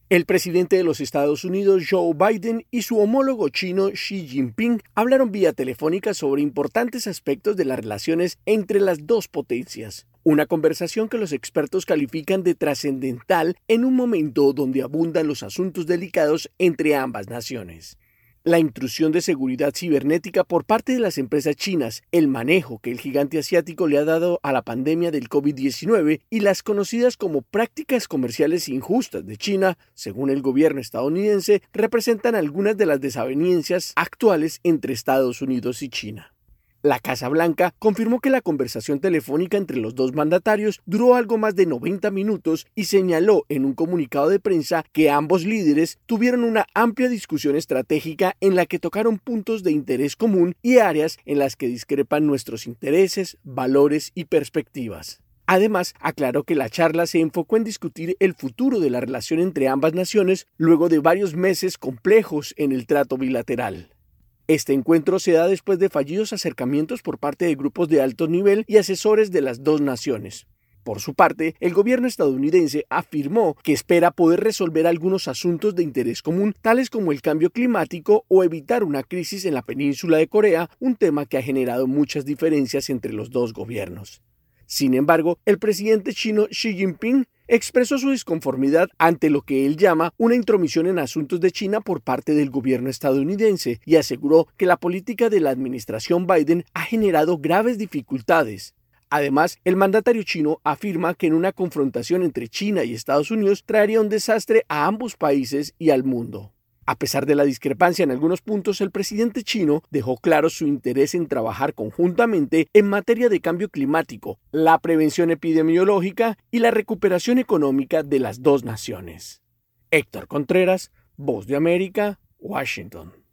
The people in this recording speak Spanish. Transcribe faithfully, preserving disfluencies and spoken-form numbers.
El presidente de los Estados Unidos, Joe Biden, y su homólogo chino, Xi Jinping, hablaron vía telefónica sobre importantes aspectos de las relaciones entre las dos potencias. Una conversación que los expertos califican de trascendental en un momento donde abundan los asuntos delicados entre ambas naciones. La intrusión de seguridad cibernética por parte de las empresas chinas, el manejo que el gigante asiático le ha dado a la pandemia del COVID diecinueve y las conocidas como prácticas comerciales injustas de China, según el gobierno estadounidense, representan algunas de las desavenencias actuales entre Estados Unidos y China. La Casa Blanca confirmó que la conversación telefónica entre los dos mandatarios duró algo más de noventa minutos y señaló en un comunicado de prensa que ambos líderes tuvieron una amplia discusión estratégica en la que tocaron puntos de interés común y áreas en las que discrepan nuestros intereses, valores y perspectivas. Además, aclaró que la charla se enfocó en discutir el futuro de la relación entre ambas naciones luego de varios meses complejos en el trato bilateral. Este encuentro se da después de fallidos acercamientos por parte de grupos de alto nivel y asesores de las dos naciones. Por su parte, el gobierno estadounidense afirmó que espera poder resolver algunos asuntos de interés común, tales como el cambio climático o evitar una crisis en la península de Corea, un tema que ha generado muchas diferencias entre los dos gobiernos. Sin embargo, el presidente chino Xi Jinping expresó su disconformidad ante lo que él llama una intromisión en asuntos de China por parte del gobierno estadounidense y aseguró que la política de la administración Biden ha generado graves dificultades. Además, el mandatario chino afirma que en una confrontación entre China y Estados Unidos traería un desastre a ambos países y al mundo. A pesar de la discrepancia en algunos puntos, el presidente chino dejó claro su interés en trabajar conjuntamente en materia de cambio climático, la prevención epidemiológica y la recuperación económica de las dos naciones. Héctor Contreras, Voz de América, Washington.